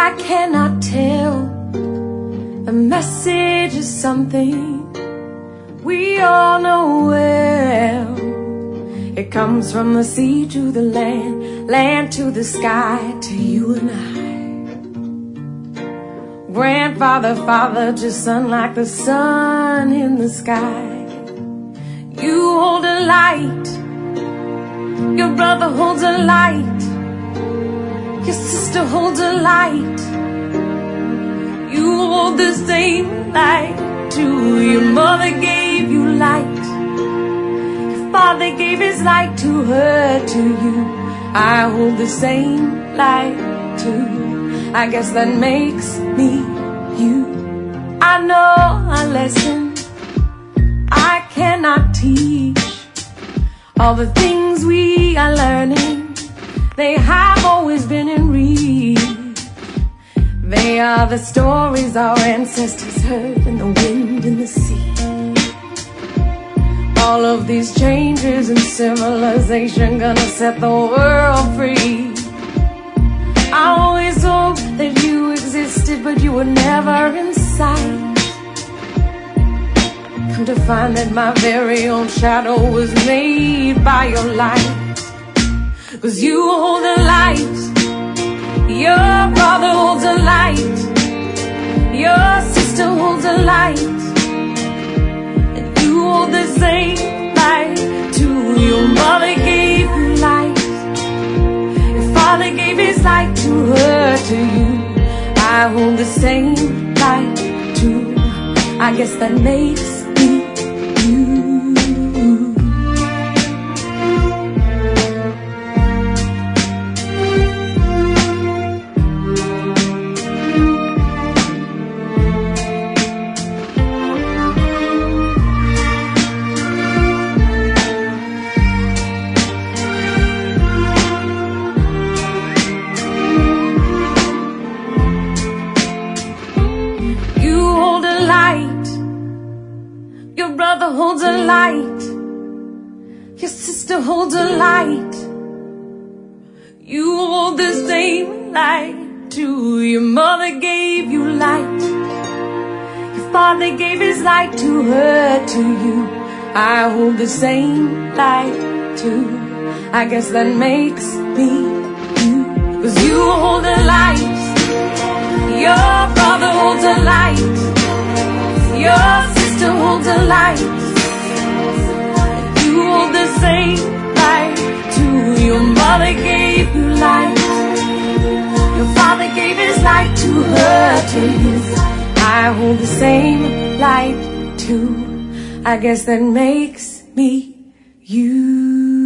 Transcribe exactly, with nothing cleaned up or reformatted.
I cannot tell. A message is something we all know well. It comes from the sea to the land, land to the sky, to you and I. Grandfather, father to son, like the sun in the sky. You hold a light, your brother holds a light, your sister holds a light. You hold the same light too. Your mother gave you light, your father gave his light to her, to you. I hold the same light too. I guess that makes me you. I know a lesson I cannot teach. All the things we are learning, they have always been in reach. They are the stories our ancestors heard in the wind and the sea. All of these changes in civilization gonna set the world free. I always hoped that you existed, but you were never in sight. Come to find that my very own shadow was made by your light. 'Cause you hold the light, your brother holds a light, your sister holds a light, and you hold the same light too. Your mother gave you light, your father gave his light to her, to you. I hold the same light too. I guess that makes me you. Holds a light, your sister holds a light. You hold the same light too. Your mother gave you light, your father gave his light to her, to you. I hold the same light too. I guess that makes me you. 'Cause you hold a light, your brother holds a light, your sister holds a light. You hold the same light too. Your mother gave you light, your father gave his light to her, to you. I hold the same light too. I guess that makes me you.